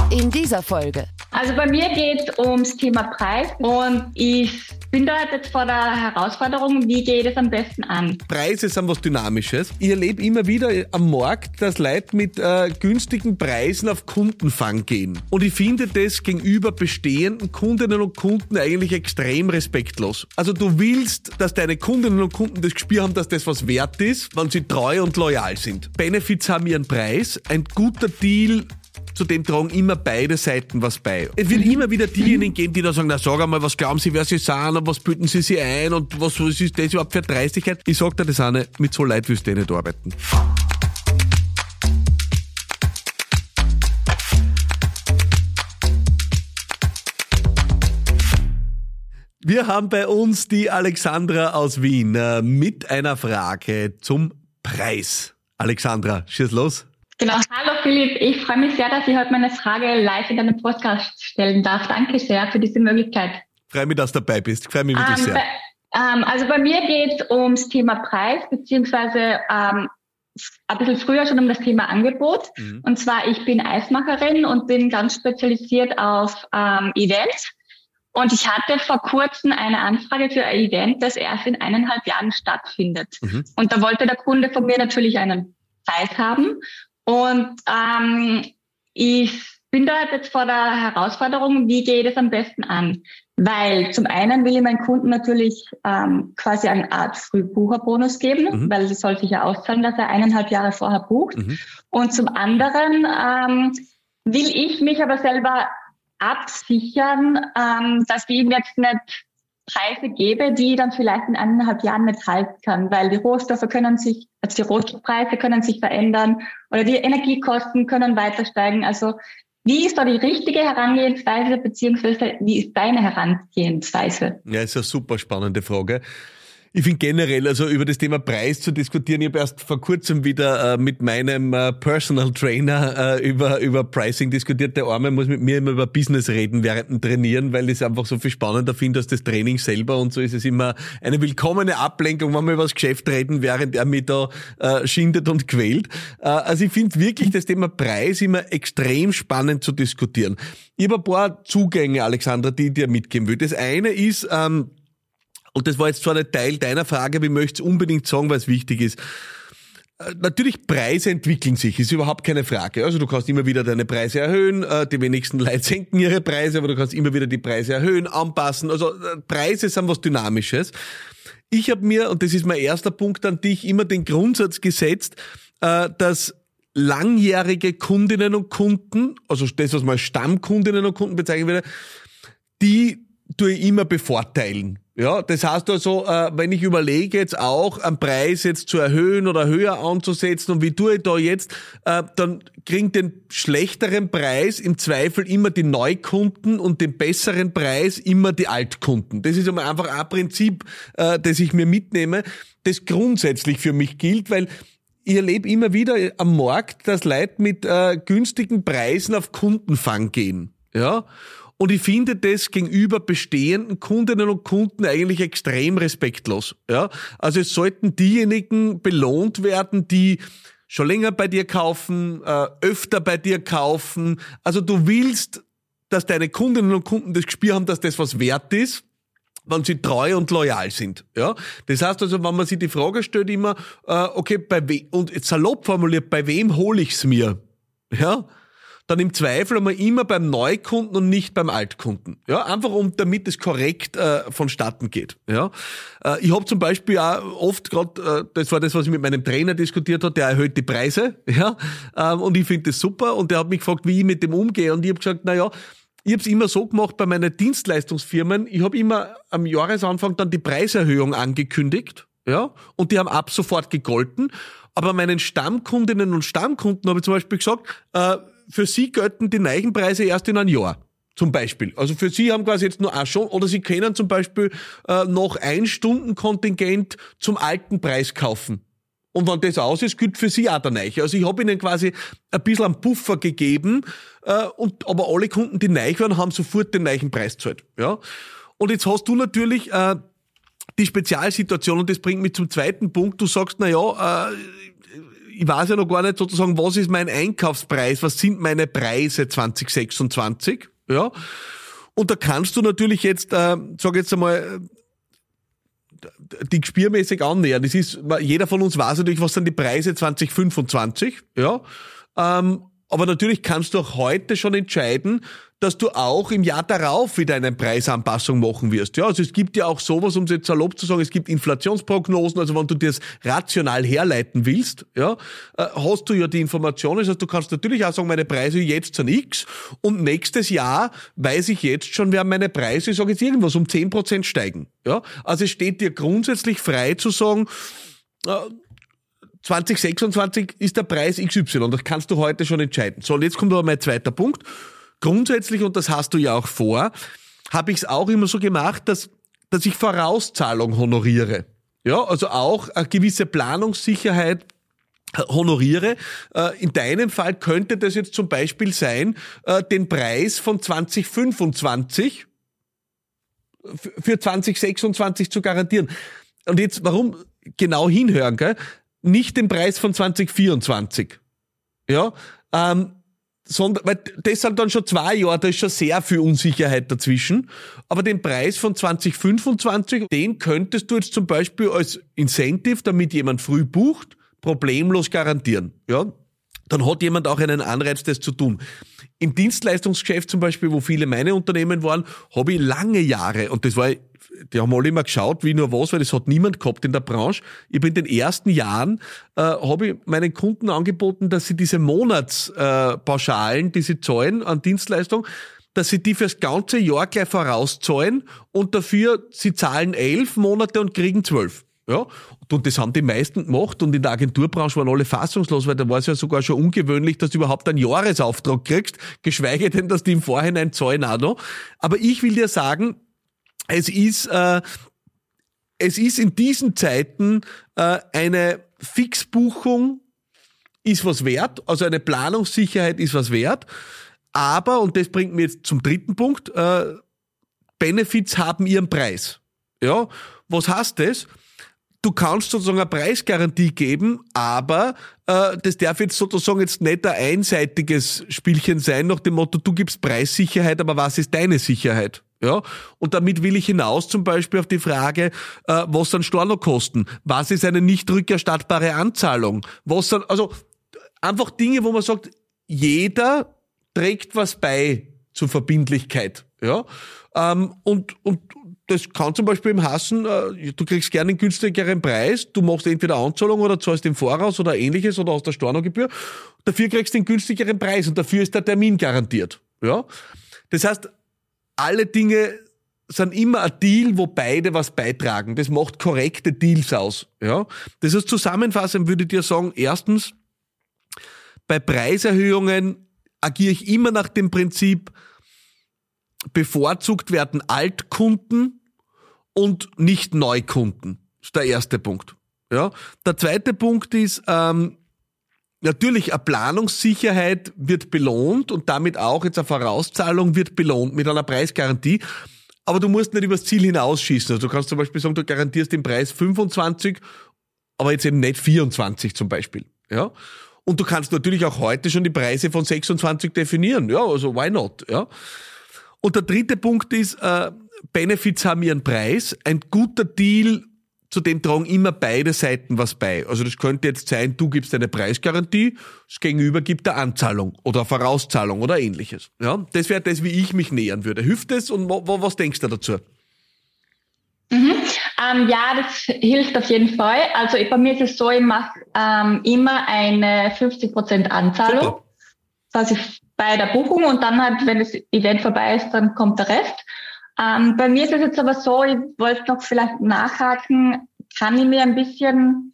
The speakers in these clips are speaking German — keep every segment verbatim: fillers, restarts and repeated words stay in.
In dieser Folge. Also bei mir geht es ums Thema Preis und ich bin da jetzt vor der Herausforderung, wie gehe ich das am besten an? Preise sind was Dynamisches. Ich erlebe immer wieder am Markt, dass Leute mit äh, günstigen Preisen auf Kundenfang gehen. Und ich finde das gegenüber bestehenden Kundinnen und Kunden eigentlich extrem respektlos. Also du willst, dass deine Kundinnen und Kunden das Gespür haben, dass das was wert ist, wenn sie treu und loyal sind. Benefits haben ihren Preis. Ein guter Deal, zu dem tragen immer beide Seiten was bei. Es wird immer wieder diejenigen geben, die da sagen, na sag einmal, was glauben Sie, wer Sie sind und was bilden Sie sich ein und was, was ist das überhaupt für Dreistigkeit? Ich sag dir das eine, mit so Leuten willst du nicht arbeiten. Wir haben bei uns die Alexandra aus Wien äh, mit einer Frage zum Preis. Alexandra, schieß los. Genau. Hallo Philipp, ich freue mich sehr, dass ich heute meine Frage live in deinem Podcast stellen darf. Danke sehr für diese Möglichkeit. Freue mich, dass du dabei bist. Ich freue mich wirklich ähm, sehr. Bei, ähm, also bei mir geht es ums Thema Preis, beziehungsweise ähm, ein bisschen früher schon um das Thema Angebot. Mhm. Und zwar, ich bin Eismacherin und bin ganz spezialisiert auf ähm, Events. Und ich hatte vor kurzem eine Anfrage für ein Event, das erst in eineinhalb Jahren stattfindet. Mhm. Und da wollte der Kunde von mir natürlich einen Preis haben. Und ähm, ich bin da jetzt vor der Herausforderung, wie gehe ich das am besten an? Weil zum einen will ich meinen Kunden natürlich ähm, quasi eine Art Frühbucherbonus geben, mhm. weil es soll sich ja auszahlen, dass er eineinhalb Jahre vorher bucht. Mhm. Und zum anderen ähm, will ich mich aber selber absichern, ähm, dass ich ihm jetzt nicht Preise gebe, die dann vielleicht in eineinhalb Jahren nicht halten kann, weil die Rohstoffe können sich, also die Rohstoffpreise können sich verändern oder die Energiekosten können weiter steigen. Also wie ist da die richtige Herangehensweise, beziehungsweise wie ist deine Herangehensweise? Ja, ist eine super spannende Frage. Ich finde generell, also über das Thema Preis zu diskutieren, ich habe erst vor kurzem wieder äh, mit meinem äh, Personal Trainer äh, über über Pricing diskutiert. Der Arme muss mit mir immer über Business reden während dem Trainieren, weil ich es einfach so viel spannender finde als das Training selber, und so ist es immer eine willkommene Ablenkung, wenn wir über das Geschäft reden, während er mich da äh, schindet und quält. Äh, also ich finde wirklich das Thema Preis immer extrem spannend zu diskutieren. Ich habe ein paar Zugänge, Alexandra, die ich dir mitgeben will. Das eine ist, ähm, und das war jetzt zwar nicht Teil deiner Frage, aber ich möchte es unbedingt sagen, weil es wichtig ist. Natürlich, Preise entwickeln sich, ist überhaupt keine Frage. Also du kannst immer wieder deine Preise erhöhen, die wenigsten Leute senken ihre Preise, aber du kannst immer wieder die Preise erhöhen, anpassen. Also Preise sind was Dynamisches. Ich habe mir, und das ist mein erster Punkt an dich, immer den Grundsatz gesetzt, dass langjährige Kundinnen und Kunden, also das, was man als Stammkundinnen und Kunden bezeichnen würde, die tue ich immer bevorteilen. Ja, das heißt also, äh, wenn ich überlege jetzt auch, einen Preis jetzt zu erhöhen oder höher anzusetzen und wie tue ich da jetzt, äh, dann kriegen den schlechteren Preis im Zweifel immer die Neukunden und den besseren Preis immer die Altkunden. Das ist einmal einfach ein Prinzip, äh, das ich mir mitnehme, das grundsätzlich für mich gilt, weil ich erlebe immer wieder am Markt, dass Leute mit äh, günstigen Preisen auf Kundenfang gehen. Ja. Und ich finde das gegenüber bestehenden Kundinnen und Kunden eigentlich extrem respektlos. Ja, also es sollten diejenigen belohnt werden, die schon länger bei dir kaufen, äh, öfter bei dir kaufen. Also du willst, dass deine Kundinnen und Kunden das Gespür haben, dass das was wert ist, wenn sie treu und loyal sind. Ja, das heißt also, wenn man sich die Frage stellt immer, äh, okay, bei wem, und jetzt salopp formuliert, bei wem hole ich's mir? Ja, dann im Zweifel einmal immer beim Neukunden und nicht beim Altkunden. Ja, einfach um, damit es korrekt äh, vonstatten geht. Ja, äh, ich habe zum Beispiel auch oft gerade, äh, das war das, was ich mit meinem Trainer diskutiert habe, der erhöht die Preise. Ja, ähm, und ich finde das super. Und der hat mich gefragt, wie ich mit dem umgehe. Und ich habe gesagt, na ja, ich habe es immer so gemacht bei meinen Dienstleistungsfirmen. Ich habe immer am Jahresanfang dann die Preiserhöhung angekündigt. Ja, und die haben ab sofort gegolten. Aber meinen Stammkundinnen und Stammkunden habe ich zum Beispiel gesagt, äh, für sie gelten die neuen Preise erst in einem Jahr, zum Beispiel. Also für sie haben quasi jetzt nur auch schon, oder sie können zum Beispiel äh, noch ein Stundenkontingent zum alten Preis kaufen. Und wenn das aus ist, gilt für sie auch der neue. Also ich habe ihnen quasi ein bisschen einen Puffer gegeben, äh, und aber alle Kunden, die neu waren, haben sofort den neuen Preis gezahlt. Ja? Und jetzt hast du natürlich äh, die Spezialsituation, und das bringt mich zum zweiten Punkt. Du sagst, na ja, äh, ich weiß ja noch gar nicht sozusagen, was ist mein Einkaufspreis, was sind meine Preise zwanzig sechsundzwanzig, ja. Und da kannst du natürlich jetzt, äh, sag jetzt einmal, die gespürmäßig annähern. Das ist, jeder von uns weiß natürlich, was sind die Preise zwanzig fünfundzwanzig, ja. Ähm, aber natürlich kannst du auch heute schon entscheiden, dass du auch im Jahr darauf wieder eine Preisanpassung machen wirst. Ja, also es gibt ja auch sowas, um es jetzt salopp zu sagen, es gibt Inflationsprognosen, also wenn du das rational herleiten willst, ja, hast du ja die Informationen, das heißt, du kannst natürlich auch sagen, meine Preise jetzt sind X und nächstes Jahr weiß ich jetzt schon, werden meine Preise, ich sage jetzt irgendwas, um zehn Prozent steigen. Ja, also es steht dir grundsätzlich frei zu sagen, zwanzig sechsundzwanzig ist der Preis X Y, das kannst du heute schon entscheiden. So, und jetzt kommt aber mein zweiter Punkt. Grundsätzlich, und das hast du ja auch vor, habe ich es auch immer so gemacht, dass, dass ich Vorauszahlung honoriere. Ja, also auch eine gewisse Planungssicherheit honoriere. In deinem Fall könnte das jetzt zum Beispiel sein, den Preis von zwanzig fünfundzwanzig für zwanzig sechsundzwanzig zu garantieren. Und jetzt, warum genau hinhören, gell? Nicht den Preis von zwanzig vierundzwanzig. Ja, ähm, sondern, weil das sind dann schon zwei Jahre, da ist schon sehr viel Unsicherheit dazwischen. Aber den Preis von zwanzig fünfundzwanzig, den könntest du jetzt zum Beispiel als Incentive, damit jemand früh bucht, problemlos garantieren. Ja, dann hat jemand auch einen Anreiz, das zu tun. Im Dienstleistungsgeschäft zum Beispiel, wo viele meine Unternehmen waren, habe ich lange Jahre, und das war, die haben alle immer geschaut, wie nur was, weil das hat niemand gehabt in der Branche. Ich habe in den ersten Jahren, äh, habe ich meinen Kunden angeboten, dass sie diese Monatspauschalen, äh, die sie zahlen an Dienstleistung, dass sie die fürs ganze Jahr gleich vorauszahlen und dafür, sie zahlen elf Monate und kriegen zwölf. Ja, und das haben die meisten gemacht, und in der Agenturbranche waren alle fassungslos, weil da war es ja sogar schon ungewöhnlich, dass du überhaupt einen Jahresauftrag kriegst, geschweige denn, dass die im Vorhinein zahlen auch noch. Aber ich will dir sagen, es ist, äh, es ist in diesen Zeiten äh, eine Fixbuchung ist was wert, also eine Planungssicherheit ist was wert, aber, und das bringt mir jetzt zum dritten Punkt, äh, Benefits haben ihren Preis. Ja, was heißt das? Du kannst sozusagen eine Preisgarantie geben, aber äh, das darf jetzt sozusagen jetzt nicht ein einseitiges Spielchen sein, nach dem Motto, du gibst Preissicherheit, aber was ist deine Sicherheit? Ja, und damit will ich hinaus zum Beispiel auf die Frage, äh, was sind Stornokosten? Was ist eine nicht rückerstattbare Anzahlung? Was sind, also einfach Dinge, wo man sagt, jeder trägt was bei zur Verbindlichkeit. Ja, ähm, und und das kann zum Beispiel im Hassen, äh, du kriegst gerne einen günstigeren Preis, du machst entweder Anzahlung oder zahlst im Voraus oder ähnliches oder aus der Stornogebühr. Dafür kriegst du den günstigeren Preis und dafür ist der Termin garantiert. Ja, das heißt, alle Dinge sind immer ein Deal, wo beide was beitragen. Das macht korrekte Deals aus. Ja, das heißt, zusammenfassend würde ich dir sagen, erstens, bei Preiserhöhungen agiere ich immer nach dem Prinzip, bevorzugt werden Altkunden und nicht Neukunden. Das ist der erste Punkt. Ja. Der zweite Punkt ist, ähm, natürlich eine Planungssicherheit wird belohnt und damit auch jetzt eine Vorauszahlung wird belohnt mit einer Preisgarantie. Aber du musst nicht übers Ziel hinausschießen. Also du kannst zum Beispiel sagen, du garantierst den Preis fünfundzwanzig, aber jetzt eben nicht vierundzwanzig zum Beispiel. Ja. Und du kannst natürlich auch heute schon die Preise von sechsundzwanzig definieren. Ja, also why not? Ja. Und der dritte Punkt ist, äh, Benefits haben ihren Preis. Ein guter Deal, zu dem tragen immer beide Seiten was bei. Also das könnte jetzt sein, du gibst eine Preisgarantie, das Gegenüber gibt eine Anzahlung oder eine Vorauszahlung oder ähnliches. Ja, das wäre das, wie ich mich nähern würde. Hilft das und wo, was denkst du dazu? Mhm. Ähm, ja, das hilft auf jeden Fall. Also bei mir ist es so, ich mache ähm, immer eine fünfzig Prozent Anzahlung. Super. Quasi bei der Buchung und dann halt, wenn das Event vorbei ist, dann kommt der Rest. Ähm, bei mir ist es jetzt aber so, ich wollte noch vielleicht nachhaken, kann ich mir ein bisschen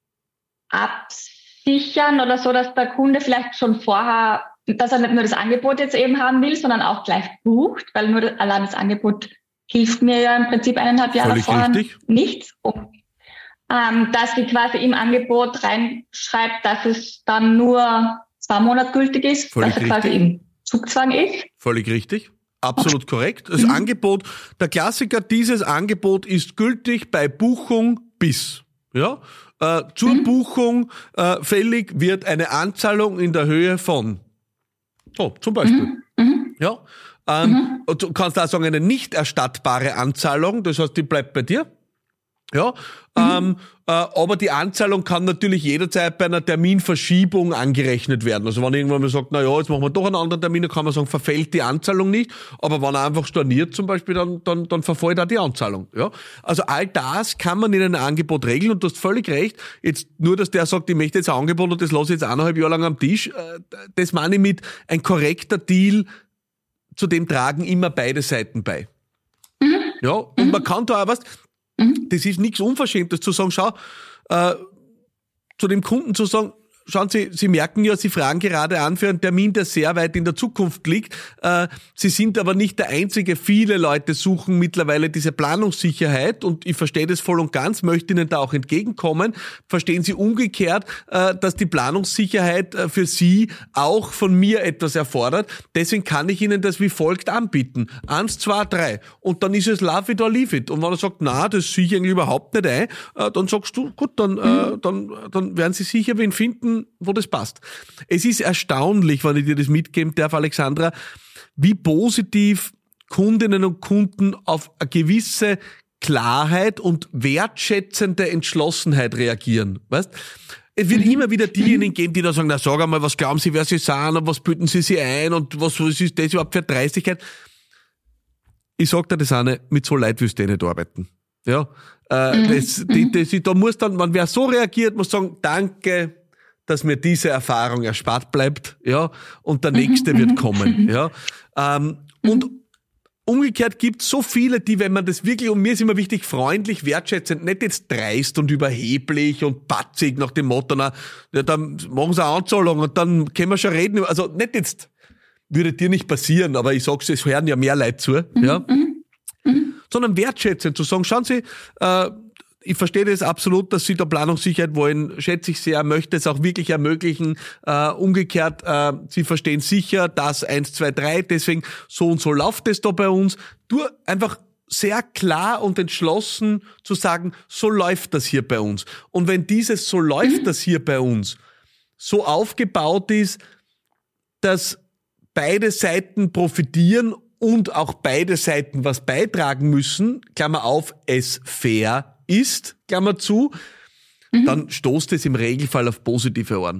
absichern oder so, dass der Kunde vielleicht schon vorher, dass er nicht nur das Angebot jetzt eben haben will, sondern auch gleich bucht, weil nur das, allein das Angebot hilft mir ja im Prinzip eineinhalb Jahre vorher nichts. Um, ähm, dass die quasi im Angebot reinschreibt, dass es dann nur zwei Monate gültig ist, Völlig dass er quasi richtig. im Zugzwang ist. Völlig richtig. Absolut okay. Korrekt. Das mhm. Angebot, der Klassiker, dieses Angebot ist gültig bei Buchung bis. Ja, äh, zur mhm. Buchung äh, fällig wird eine Anzahlung in der Höhe von, oh, zum Beispiel, mhm. ja, ähm, mhm. und du kannst auch sagen, eine nicht erstattbare Anzahlung, das heißt, die bleibt bei dir. Ja, mhm. ähm, äh, aber die Anzahlung kann natürlich jederzeit bei einer Terminverschiebung angerechnet werden. Also wenn irgendwann mal sagt, na ja, jetzt machen wir doch einen anderen Termin, dann kann man sagen, verfällt die Anzahlung nicht. Aber wenn er einfach storniert zum Beispiel, dann, dann, dann verfällt auch die Anzahlung. Ja, also all das kann man in einem Angebot regeln und du hast völlig recht. Jetzt nur, dass der sagt, ich möchte jetzt ein Angebot und das lasse ich jetzt eineinhalb Jahre lang am Tisch. Äh, das meine ich mit ein korrekter Deal, zu dem tragen immer beide Seiten bei. Mhm. Ja, und mhm. man kann da auch was. Das ist nichts Unverschämtes zu sagen, schau, äh, zu dem Kunden zu sagen, schauen Sie, Sie merken ja, Sie fragen gerade an für einen Termin, der sehr weit in der Zukunft liegt. Äh, Sie sind aber nicht der Einzige. Viele Leute suchen mittlerweile diese Planungssicherheit und ich verstehe das voll und ganz, möchte Ihnen da auch entgegenkommen. Verstehen Sie umgekehrt, äh, dass die Planungssicherheit äh, für Sie auch von mir etwas erfordert. Deswegen kann ich Ihnen das wie folgt anbieten. Eins, zwei, drei. Und dann ist es love it or leave it. Und wenn er sagt, na, das sehe ich eigentlich überhaupt nicht ein, äh, dann sagst du, gut, dann, äh, dann, dann werden Sie sicher wen finden, wo das passt. Es ist erstaunlich, wenn ich dir das mitgeben darf, Alexandra, wie positiv Kundinnen und Kunden auf eine gewisse Klarheit und wertschätzende Entschlossenheit reagieren. Weißt? Es wird immer wieder diejenigen geben, die da sagen, na sag einmal, was glauben Sie, wer Sie sind und was bilden Sie sich ein und was, was ist das überhaupt für eine Dreistigkeit? Ich sag dir das eine, mit so Leid willst du eh nicht arbeiten. Ja, äh, mhm. das, die, das, da muss dann, man wer so reagiert, muss sagen, danke, dass mir diese Erfahrung erspart bleibt, ja, und der nächste wird kommen, ja. Ähm, und umgekehrt gibt es so viele, die, wenn man das wirklich, und mir ist immer wichtig, freundlich, wertschätzend, nicht jetzt dreist und überheblich und patzig nach dem Motto, na, ja, dann machen sie eine Anzahlung und dann können wir schon reden, also nicht jetzt, würde dir nicht passieren, aber ich sag's, es hören ja mehr Leute zu, ja, sondern wertschätzend zu sagen, schauen Sie, äh, ich verstehe das absolut, dass Sie da Planungssicherheit wollen, schätze ich sehr, möchte es auch wirklich ermöglichen. Äh, umgekehrt, äh, Sie verstehen sicher, dass eins, zwei, drei, deswegen so und so läuft es da bei uns. Du einfach sehr klar und entschlossen zu sagen, so läuft das hier bei uns. Und wenn dieses so läuft das hier bei uns so aufgebaut ist, dass beide Seiten profitieren und auch beide Seiten was beitragen müssen, Klammer auf, es fair ist, Klammer zu, mhm. dann stoßt es im Regelfall auf positive Ohren.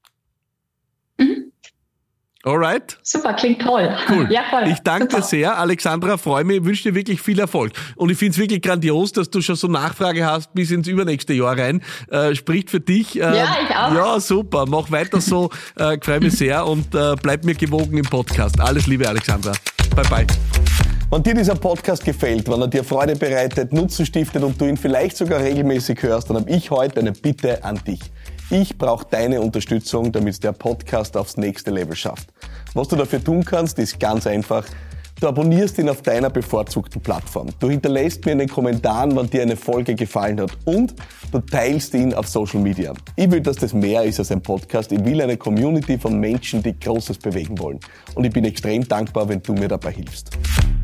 Mhm. Alright? Super, klingt toll. Cool. Ja, voll. Ich danke Super. dir sehr, Alexandra, freue mich, wünsche dir wirklich viel Erfolg. Und ich finde es wirklich grandios, dass du schon so Nachfrage hast bis ins übernächste Jahr rein. Äh, spricht für dich. Äh, ja, ich auch. Ja, super. Mach weiter so. Äh, freue mich sehr und äh, bleib mir gewogen im Podcast. Alles Liebe, Alexandra. Bye, bye. Wenn dir dieser Podcast gefällt, wenn er dir Freude bereitet, Nutzen stiftet und du ihn vielleicht sogar regelmäßig hörst, dann habe ich heute eine Bitte an dich. Ich brauche deine Unterstützung, damit der Podcast aufs nächste Level schafft. Was du dafür tun kannst, ist ganz einfach. Du abonnierst ihn auf deiner bevorzugten Plattform. Du hinterlässt mir in den Kommentaren, wann dir eine Folge gefallen hat und du teilst ihn auf Social Media. Ich will, dass das mehr ist als ein Podcast. Ich will eine Community von Menschen, die Großes bewegen wollen. Und ich bin extrem dankbar, wenn du mir dabei hilfst.